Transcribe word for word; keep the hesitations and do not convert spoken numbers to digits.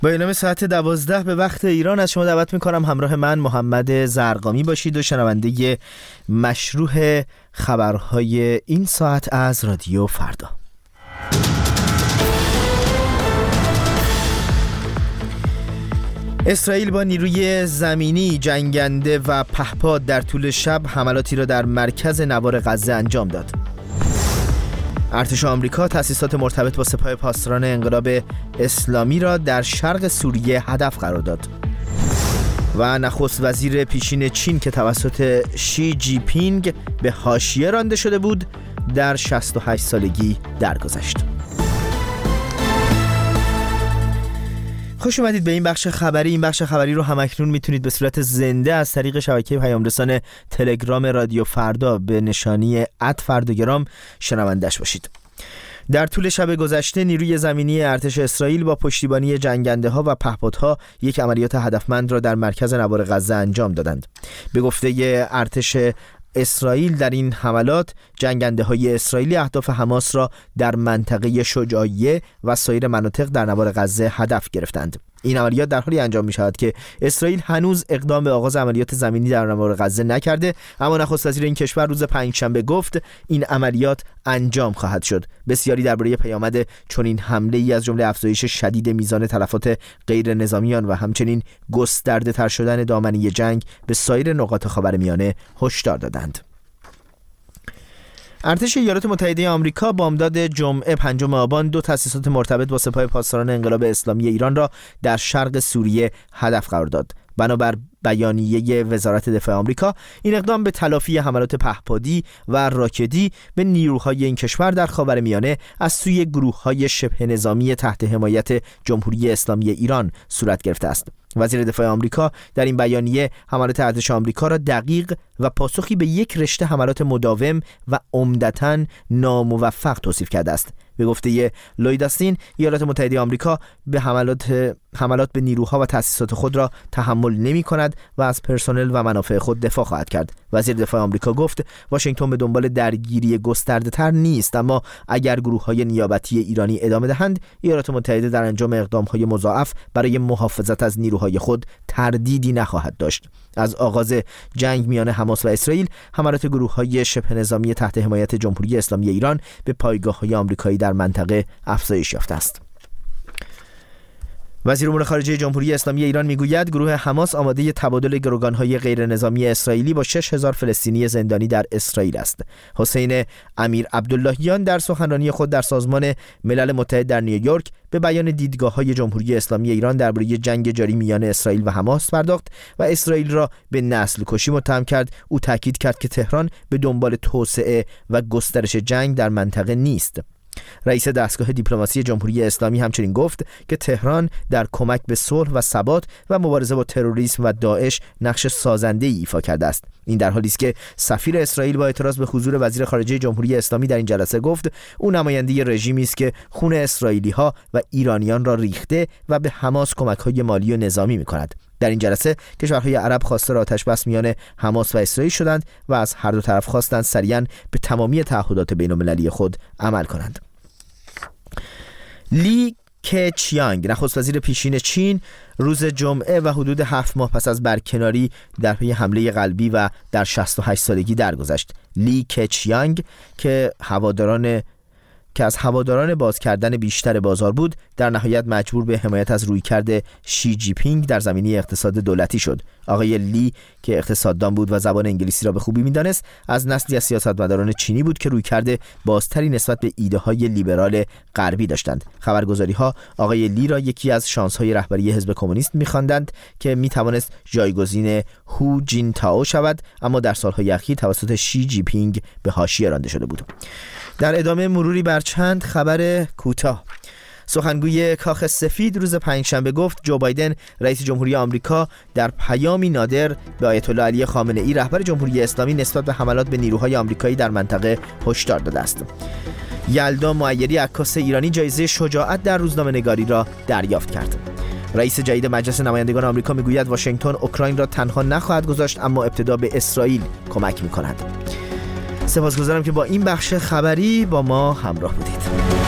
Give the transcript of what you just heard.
با اعلام ساعت دوازده به وقت ایران از شما دعوت میکنم همراه من محمد زرقامی باشید و شنونده مشروع خبرهای این ساعت از رادیو فردا. اسرائیل با نیروی زمینی جنگنده و پهپاد در طول شب حملاتی را در مرکز نوار غزه انجام داد. ارتش آمریکا تأسیسات مرتبط با سپاه پاسداران انقلاب اسلامی را در شرق سوریه هدف قرار داد. و نخست وزیر پیشین چین که توسط شی جی پینگ به حاشیه رانده شده بود در شصت و هشت سالگی درگذشت. خوش اومدید به این بخش خبری. این بخش خبری رو همکنون میتونید به صورت زنده از طریق شبکه پیام‌رسان تلگرام رادیو فردا به نشانی ات فرداگرام شنوندش باشید. در طول شب گذشته نیروی زمینی ارتش اسرائیل با پشتیبانی جنگنده‌ها و پهپادها یک عملیات هدفمند را در مرکز نوار غزه انجام دادند. به گفته ارتش اسرائیل در این حملات جنگنده های اسرائیلی اهداف حماس را در منطقه شجاعیه و سایر مناطق در نوار غزه هدف گرفتند. این عملیات در حالی انجام می شود که اسرائیل هنوز اقدام به آغاز عملیات زمینی در نوار غزه نکرده، اما نخست وزیر این کشور روز پنجشنبه گفت این عملیات انجام خواهد شد. بسیاری درباره پیامد چنین حمله ای از جمله افزایش شدید میزان تلفات غیر نظامیان و همچنین گسترده تر شدن دامنه جنگ به سایر نقاط خاورمیانه هشدار دادند. ارتش ایالات متحده آمریکا بامداد جمعه پنجم آبان دو تأسیسات مرتبط با سپاه پاسداران انقلاب اسلامی ایران را در شرق سوریه هدف قرار داد. بنابر بیانیه وزارت دفاع آمریکا، این اقدام به تلافی حملات پهپادی و راکدی به نیروهای این کشور در خاورمیانه از سوی گروه‌های شبه نظامی تحت حمایت جمهوری اسلامی ایران صورت گرفته است. وزیر دفاع آمریکا در این بیانیه حملات ارتش آمریکا را دقیق و پاسخی به یک رشته حملات مداوم و عمدتاً ناموفق توصیف کرده است. به گفته لوید استین، ایالات متحده آمریکا به حملات حملات به نیروها و تأسیسات خود را تحمل نمی‌کند و از پرسنل و منافع خود دفاع خواهد کرد. وزیر دفاع آمریکا گفت واشنگتن به دنبال درگیری گسترده‌تر نیست، اما اگر گروه‌های نیابتی ایرانی ادامه دهند، ایالات متحده در انجام اقدام‌های مضاعف برای محافظت از نیروهای خود تردیدی نخواهد داشت. از آغاز جنگ میان حماس و اسرائیل، حملات گروه‌های شبه نظامی تحت حمایت جمهوری اسلامی ایران به پایگاه‌های آمریکایی در منطقه افزایش یافته است. وزیر امور خارجه جمهوری اسلامی ایران میگوید گروه حماس آماده تبادل گروگان‌های غیر نظامی اسرائیلی با شش هزار فلسطینی زندانی در اسرائیل است. حسین امیر عبداللهیان در سخنرانی خود در سازمان ملل متحد در نیویورک به بیان دیدگاه‌های جمهوری اسلامی ایران درباره جنگ جاری میان اسرائیل و حماس پرداخت و اسرائیل را به نسل کشی متهم کرد. او تاکید کرد که تهران به دنبال توسعه و گسترش جنگ در منطقه نیست. رئیس دستگاه دیپلماسی جمهوری اسلامی همچنین گفت که تهران در کمک به صلح و ثبات و مبارزه با تروریسم و داعش نقش سازنده‌ای ایفا کرده است. این در حالی است که سفیر اسرائیل با اعتراض به حضور وزیر خارجه جمهوری اسلامی در این جلسه گفت او نماینده رژیمی است که خون اسرائیلی‌ها و ایرانیان را ریخته و به حماس کمک‌های مالی و نظامی می‌کند. در این جلسه کشورهای عرب خواستار آتش‌بس میان حماس و اسرائیل شدند و از هر دو طرف خواستند سریعاً به تمامی تعهدات بین‌المللی خود عمل کنند. لی کچیانگ نخست وزیر پیشین چین روز جمعه و حدود هفت ماه پس از برکناری در پی حمله قلبی و در شصت و هشت سالگی درگذشت. لی کچیانگ که هواداران که از هواداران باز کردن بیشتر بازار بود، در نهایت مجبور به حمایت از رویکرد شی جی پینگ در زمینه اقتصاد دولتی شد. آقای لی که اقتصاددان بود و زبان انگلیسی را به خوبی می‌دانست، از نسلی از سیاستمداران چینی بود که رویکرد بازتری نسبت به ایده‌های لیبرال غربی داشتند. خبرگزاری‌ها آقای لی را یکی از شانس‌های رهبری حزب کمونیست می‌خواندند که می‌توانست جایگزین هو جین تائو شود، اما در سال‌های اخیر توسط شی جی پینگ به حاشیه رانده شده بود. در ادامه مروری بر چند خبر کوتاه. سخنگوی کاخ سفید روز پنجشنبه گفت جو بایدن رئیس جمهوری آمریکا در پیامی نادر به آیت الله علی خامنه ای رهبر جمهوری اسلامی نسبت به حملات به نیروهای آمریکایی در منطقه هشدار داده است. یلدا معیری عکاس ایرانی جایزه شجاعت در روزنامه‌نگاری را دریافت کرد. رئیس جدید مجلس نمایندگان آمریکا میگوید واشنگتن اوکراین را تنها نخواهد گذاشت، اما ابتدا به اسرائیل کمک می‌کند. سپاسگزارم که با این بخش خبری با ما همراه بودید.